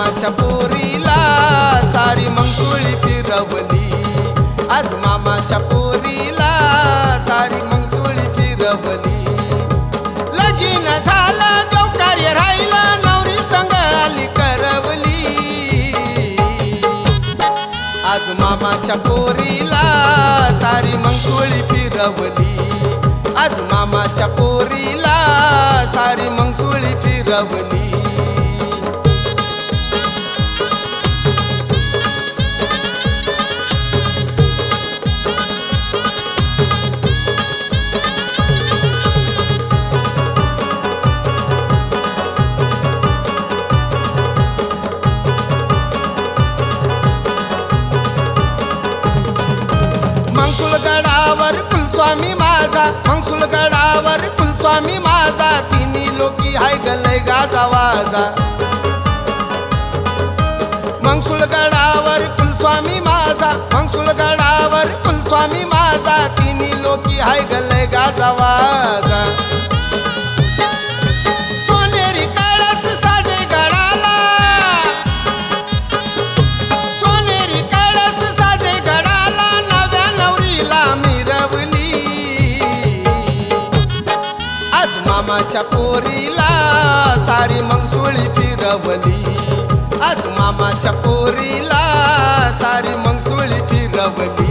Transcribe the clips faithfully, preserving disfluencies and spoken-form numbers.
मामाच्या पोरीला सारी मंगसुळी फिरवली, आज मामाच्या पोरीला सारी मंगसुळी फिरवली। लगीन झालं देव कार्य राहिलं, नवरी संग आली करवली, आज मामाच्या पोरीला सारी मंगसुळी फिरवली, आज मामाच्या पोरीला सारी मंगसुळी फिरवली। मंगसुळगडावर कुलस्वामी माझा, मंगसुळगडावर कुलस्वामी माझा, तिन्ही लोकी हाय गलय गाजा वाजा। मंगसुळगडावर कुलस्वामी माझा, मंगसुळगडावर कुलस्वामी माझा, तिन्ही लोकी हाय गलय गाजा वाजा। सोनेरी कळस साजे गडाला, सोनेरी कळस साजे गडाला, नव्या नवरीला मिरवली, आज मामाच्या पोरीला सारी मंगसुळी फिरवली, आज मामाच्या पोरीला सारी मंगसुळी फिरवली।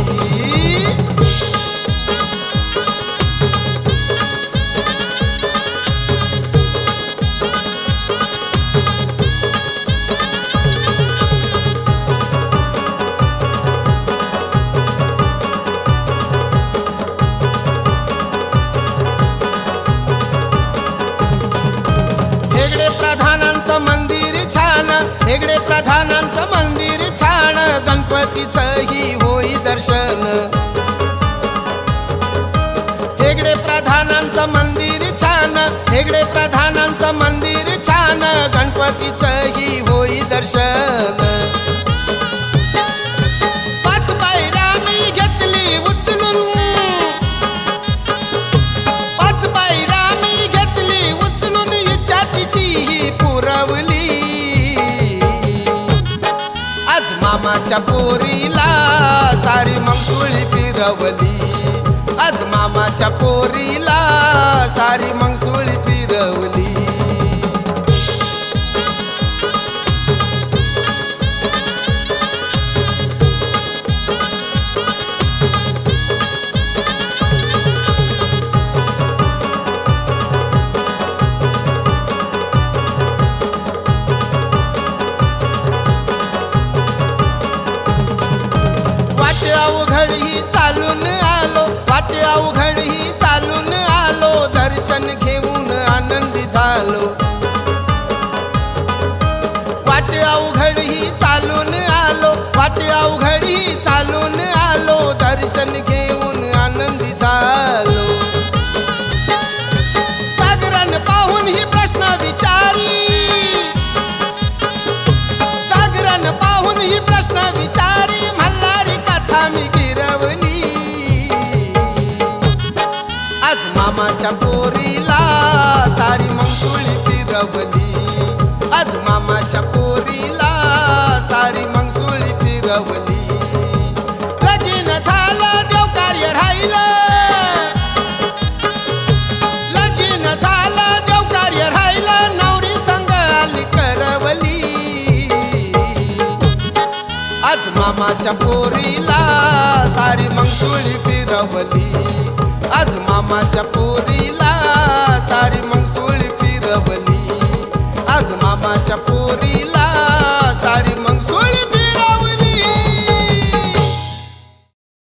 हेगडे प्रधानांचं मंदिर छान, हेगडे प्रधानांचं मंदिर छान, गणपतीचंही होई दर्शन। हेगडे प्रधानांचं मंदिर छान, हेगडे प्रधानांचं मंदिर छान, गणपतीचंही होई दर्शन। पाच पायऱ्या मी घेतली उचलून, पाच पायऱ्या मी घेतली उचलून, इच्छा तिची पुरवली, आज मामाच्या पोरीला सारी मंगसुळी फिरवली, आज मामाच्या पोरीला सारी मंगसुळी फिरवली। वाटे अवघड ही चालून आलो, वाटे अवघड ही चालून आलो, दर्शन घेऊन आनंदी झालो। वाटे अवघड ही चालून आलो, वाटे अवघड ही चालून आलो, दर्शन घेऊन आनंदी झालो। जागरण पाहून ही प्रश्न विचारी, जागरण पाहून ही प्रश्न विचारी, मल्हारी कथा मी गिरवली, आज मामाच्या पोरीला सारी मंगसुळी फिरवली, आज मामाच्या पोरीला सारी मंगसुळी फिरवली। लगीन झालं देव कार्य राहिलं, लगीन झालं देव कार्य राहिलं, नवरी संग आली करवली, आज मामाच्या पोरीला सारी मंगसुळी फिरवली, आज मामाच्या पोरीला सारी मंगसुळी फिरवली, आज मामाच्या